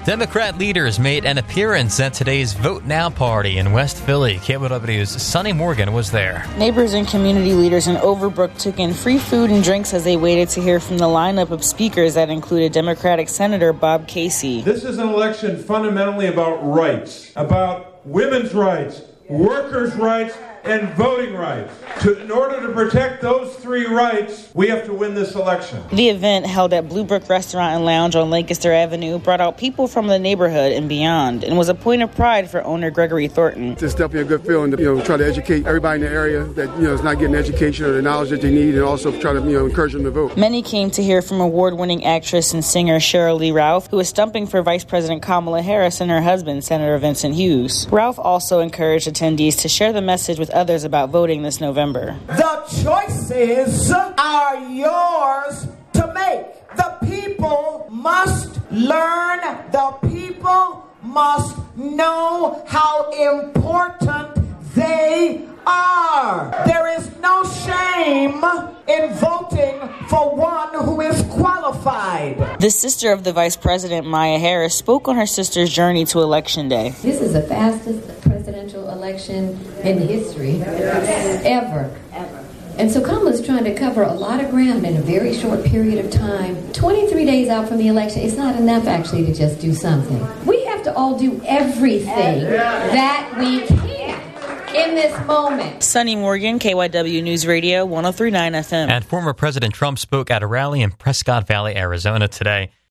Democrat leaders made an appearance at today's Vote Now party in West Philly. KYW's Sonny Morgan was there. Neighbors and community leaders in Overbrook took in free food and drinks as they waited to hear from the lineup of speakers that included Democratic Senator Bob Casey. This is an election fundamentally about rights, about women's rights, workers' rights, and voting rights. In order to protect those three rights, we have to win this election. The event, held at Blue Brook Restaurant and Lounge on Lancaster Avenue, brought out people from the neighborhood and beyond, and was a point of pride for owner Gregory Thornton. It's definitely a good feeling to try to educate everybody in the area that is not getting education or the knowledge that they need, and also try to encourage them to vote. Many came to hear from award-winning actress and singer Sheryl Lee Ralph, who is stumping for Vice President Kamala Harris and her husband, Senator Vincent Hughes. Ralph also encouraged attendees to share the message with others about voting this November. The choices are yours to make. The people must learn. The people must know how important they are. There is no shame in voting for one who is qualified. The sister of the Vice President, Maya Harris, spoke on her sister's journey to Election Day. This is the fastest presidential election in history ever. And so Kamala's trying to cover a lot of ground in a very short period of time. 23 days out from the election, it's not enough actually to just do something. We have to all do everything that we can in this moment. Sonny Morgan, KYW News Radio, 103.9 FM. And former President Trump spoke at a rally in Prescott Valley, Arizona today.